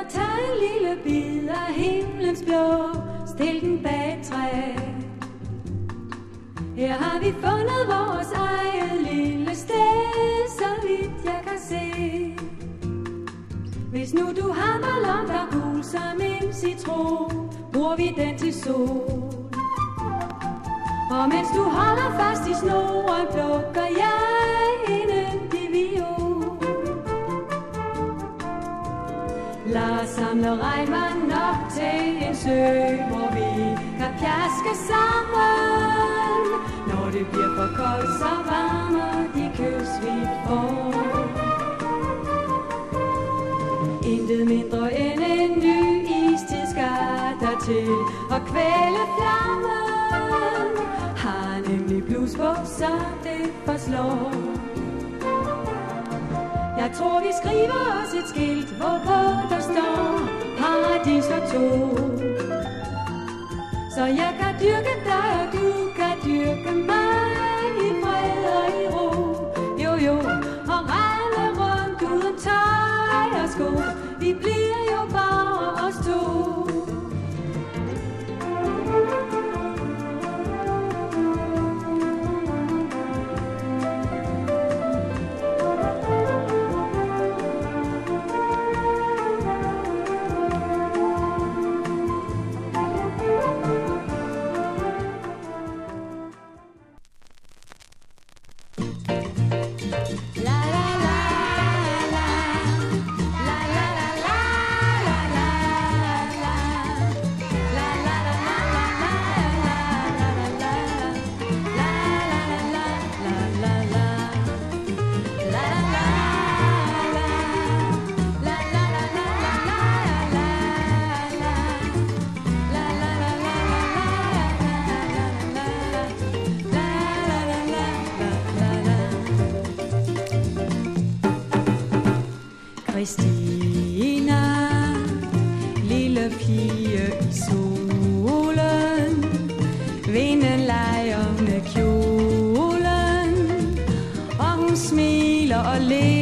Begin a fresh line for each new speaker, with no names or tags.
og tag en lille bid af himlens blå, stil den bag træ. Her har vi fundet vores eget lille sted, så vidt jeg kan se. Hvis nu du har en ballon, der er gul som en citron, bruger vi den til sol. Og mens du holder fast i snoren, plukker jeg en yndig viol. Lad os samle regnvand op til en sø, hvor vi kan pjaske sammen. Når det bliver for koldt, så varmer de kys vi får. Intet mindre end en ny istid skal der til at kvæle flammen. Har nemlig blus på, så det forslår. Jeg tror vi skriver os et skilt, hvorpå der står paradis og tog. Så jeg kan dyrke dig, og du kan dyrke mig i fred og i ro. Jo jo, og rende rundt uden tøj og sko. Vi bliver jo bare os to. Christina, lille pige i solen, vinden leger med kjolen, og hun smiler og ler.